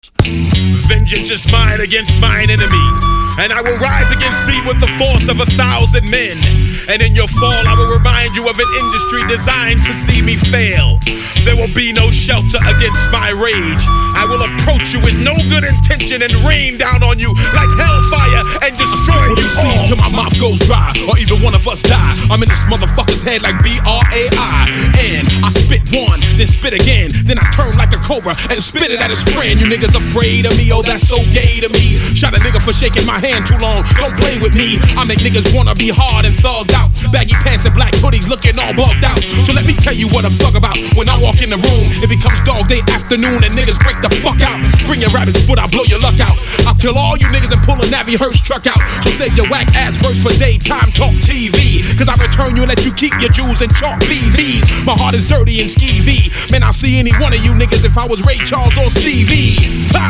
Vengeance is mine against mine enemy, and I will rise against thee with the force of 1,000 men. And in your fall I will remind you of an industry designed to see me fail. There will be no shelter against my rage. I will approach you with no good intention and rain down on you like hellfire and destroy you all. Till my mouth goes dry, or either one of us die. I'm in this motherfucker's head like B-R-A-I. And I spit one, then spit again, then I turn like a cobra and spit it at his friend. You niggas afraid of me, oh that's so gay to me. Shot a nigga for shaking my hand too long, don't play with me. I make niggas wanna be hard and thugged out. Baggy pants and black hoodies looking all bugged out. So let me tell you what I'm fuck about. When I walk in the room, it becomes dog day afternoon and niggas break the fuck out. Bring your rabbit's foot, I'll blow your luck out. I'll kill all you niggas and pull a Navy Hearst truck out. So save your whack ass verse for daytime talk TV, cause I return you and let you keep your jewels and chalk BVs. My heart is dirty and skeevy. Man, I'll see any one of you niggas if I was Ray Charles or Stevie.